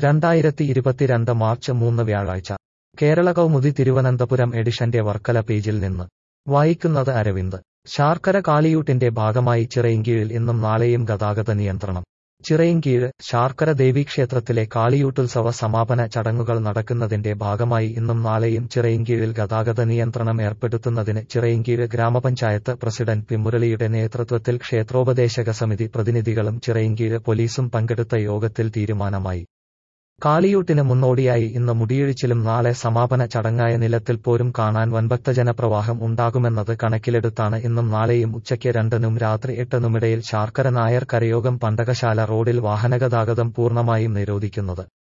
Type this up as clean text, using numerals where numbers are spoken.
2022 March 3 വ്യാഴാഴ്ച കേരള കൗമുദി തിരുവനന്തപുരം എഡിഷന്റെ വർക്കല പേജിൽ നിന്ന് വായിക്കുന്നത് അരവിന്ദ്. ശാർക്കര കാളിയൂട്ടിന്റെ ഭാഗമായി ചിറയിൻകീഴിൽ ഇന്നും നാളെയും ഗതാഗത നിയന്ത്രണം. ചിറയിൻകീഴ് ശാർക്കര ദേവീക്ഷേത്രത്തിലെ കാളിയൂട്ടുത്സവ സമാപന ചടങ്ങുകൾ നടക്കുന്നതിന്റെ ഭാഗമായി ഇന്നും നാളെയും ചിറയിൻകീഴിൽ ഗതാഗത നിയന്ത്രണം ഏർപ്പെടുത്തുന്നതിന് ചിറയിൻകീഴ് ഗ്രാമപഞ്ചായത്ത് പ്രസിഡന്റ് പി മുരളിയുടെ നേതൃത്വത്തിൽ ക്ഷേത്രോപദേശക സമിതി പ്രതിനിധികളും ചിറയിൻകീഴ് പോലീസും പങ്കെടുത്ത യോഗത്തിൽ തീരുമാനമായി. കാളിയൂട്ടിന് മുന്നോടിയായി ഇന്ന് മുടിയൊഴിച്ചിലും നാളെ സമാപന ചടങ്ങായ നിലത്തിൽ പോരും കാണാൻ വൻഭക്തജനപ്രവാഹം ഉണ്ടാകുമെന്നത് കണക്കിലെടുത്താണ് ഇന്നും നാളെയും ഉച്ചയ്ക്ക് 2-നും രാത്രി 8-നുമിടയിൽ ശാർക്കര നായർ കരയോഗം പണ്ടകശാല റോഡിൽ വാഹനഗതാഗതം പൂർണ്ണമായും നിരോധിക്കുന്നത്.